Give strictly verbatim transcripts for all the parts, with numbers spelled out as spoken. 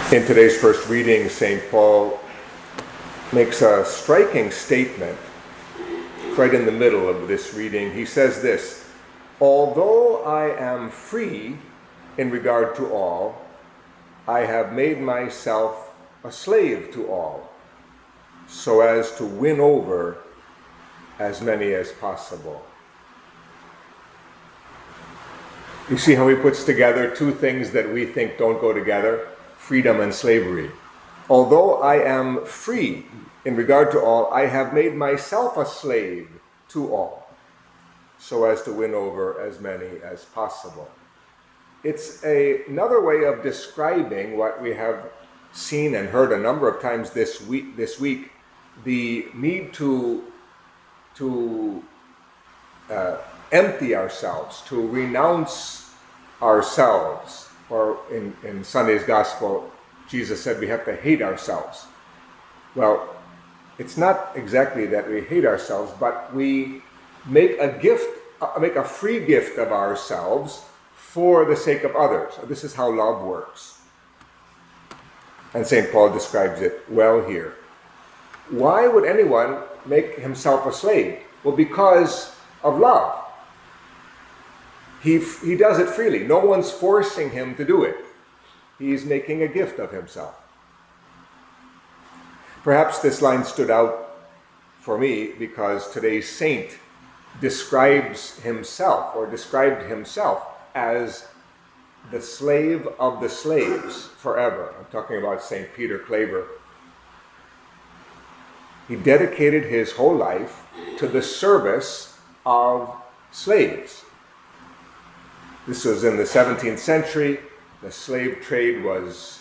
In today's first reading, Saint Paul makes a striking statement right in the middle of this reading. He says this: "Although I am free in regard to all, I have made myself a slave to all, so as to win over as many as possible." You see how he puts together two things that we think don't go together: freedom and slavery. Although I am free in regard to all, I have made myself a slave to all, so as to win over as many as possible. It's a, another way of describing what we have seen and heard a number of times this week, this week the need to, to uh, empty ourselves, to renounce ourselves. Or in, in Sunday's Gospel, Jesus said we have to hate ourselves. Well, it's not exactly that we hate ourselves, but we make a gift, uh, make a free gift of ourselves for the sake of others. This is how love works. And Saint Paul describes it well here. Why would anyone make himself a slave? Well, because of love. He, he does it freely. No one's forcing him to do it. He's making a gift of himself. Perhaps this line stood out for me because today's saint describes himself, or described himself, as the slave of the slaves forever. I'm talking about Saint Peter Claver. He dedicated his whole life to the service of slaves. This was in the seventeenth century. The slave trade was,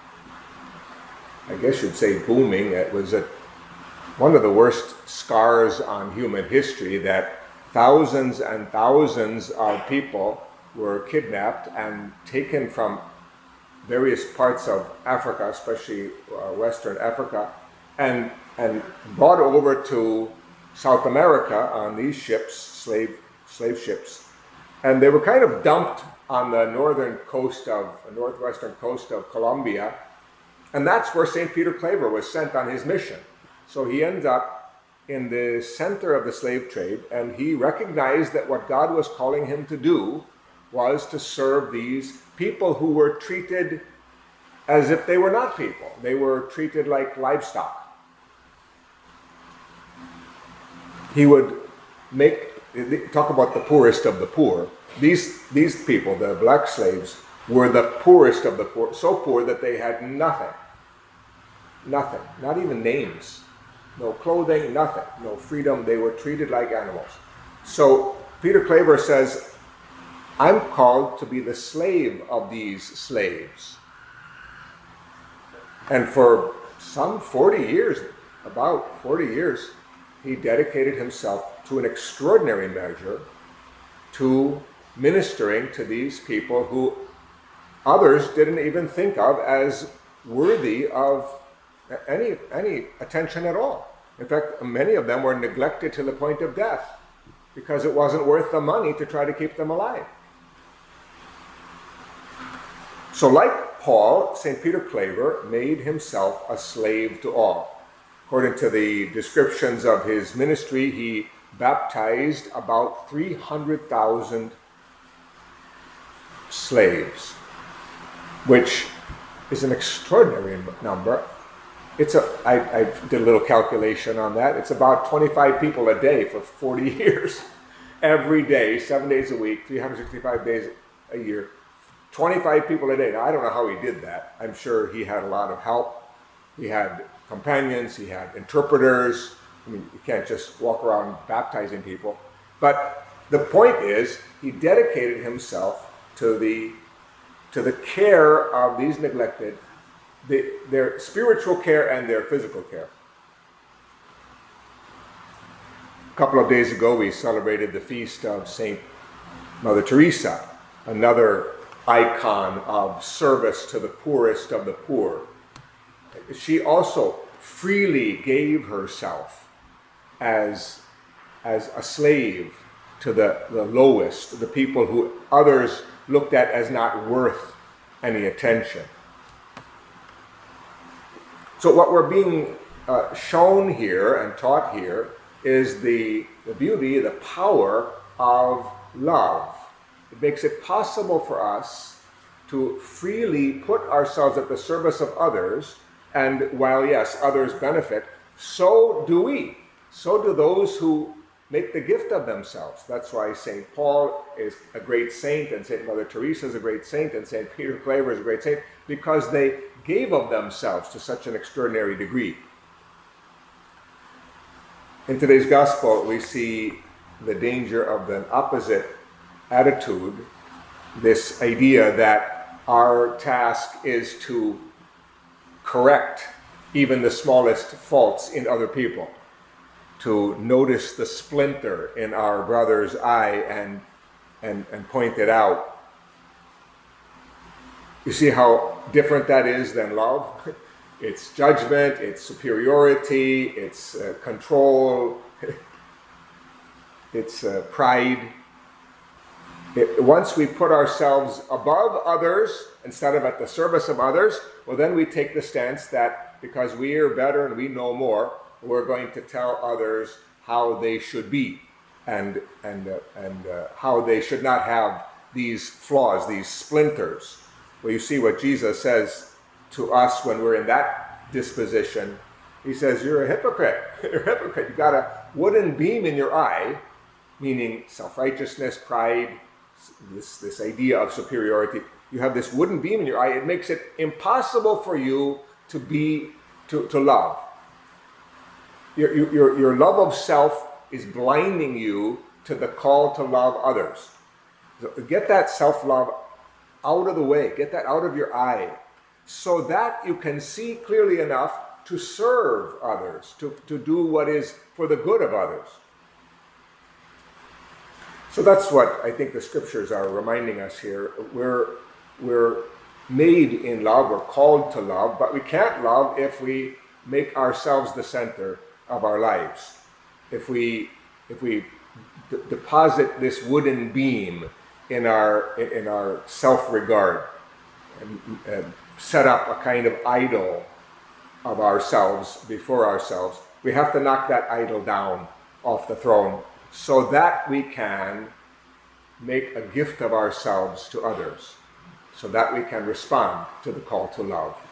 I guess you'd say, booming. It was a, one of the worst scars on human history, that thousands and thousands of people were kidnapped and taken from various parts of Africa, especially uh, Western Africa, and, and brought over to South America on these ships, slave, slave ships. And they were kind of dumped on the northern coast of, northwestern coast of Colombia. And that's where Saint Peter Claver was sent on his mission. So he ends up in the center of the slave trade, and he recognized that what God was calling him to do was to serve these people who were treated as if they were not people. They were treated like livestock. He would make Talk about the poorest of the poor. These, these people, the black slaves, were the poorest of the poor, so poor that they had nothing. Nothing. Not even names. No clothing, nothing. No freedom. They were treated like animals. So Peter Claver says, I'm called to be the slave of these slaves. And for some forty years, about forty years, he dedicated himself to an extraordinary measure to ministering to these people who others didn't even think of as worthy of any, any attention at all. In fact, many of them were neglected to the point of death because it wasn't worth the money to try to keep them alive. So like Paul, Saint Peter Claver made himself a slave to all. According to the descriptions of his ministry, he baptized about three hundred thousand slaves, which is an extraordinary number. It's a, I, I did a little calculation on that. It's about twenty-five people a day for forty years. Every day, seven days a week, three hundred sixty-five days a year. twenty-five people a day. Now, I don't know how he did that. I'm sure he had a lot of help. He had companions, he had interpreters. I mean, you can't just walk around baptizing people. But the point is, he dedicated himself to the, to the care of these neglected, the, their spiritual care and their physical care. A couple of days ago, we celebrated the feast of Saint Mother Teresa, another icon of service to the poorest of the poor. She also freely gave herself as, as a slave to the, the lowest, the people who others looked at as not worth any attention. So what we're being uh, shown here and taught here is the, the beauty, the power of love. It makes it possible for us to freely put ourselves at the service of others, and while, yes, others benefit, so do we. So do those who make the gift of themselves. That's why Saint Paul is a great saint, and Saint Mother Teresa is a great saint, and Saint Peter Claver is a great saint, because they gave of themselves to such an extraordinary degree. In today's gospel, we see the danger of the opposite attitude, this idea that our task is to correct even the smallest faults in other people, to notice the splinter in our brother's eye and, and, and point it out. You see how different that is than love? It's judgment, it's superiority, it's uh, control, it's uh, pride. It, once we put ourselves above others instead of at the service of others, well, then we take the stance that because we are better and we know more, we're going to tell others how they should be and, and, uh, and uh, how they should not have these flaws, these splinters. Well, you see what Jesus says to us when we're in that disposition. He says, you're a hypocrite. You're a hypocrite. You've got a wooden beam in your eye, meaning self-righteousness, pride, this, this idea of superiority. You have this wooden beam in your eye. It makes it impossible for you to be, to, to love. Your, your, your love of self is blinding you to the call to love others. So get that self-love out of the way. Get that out of your eye, so that you can see clearly enough to serve others, to, to do what is for the good of others. So that's what I think the scriptures are reminding us here. We're, we're made in love, we're called to love, but we can't love if we make ourselves the center of our lives. If we, if we d- deposit this wooden beam in our, in our self-regard, and, and set up a kind of idol of ourselves before ourselves, we have to knock that idol down off the throne so that we can make a gift of ourselves to others, so that we can respond to the call to love.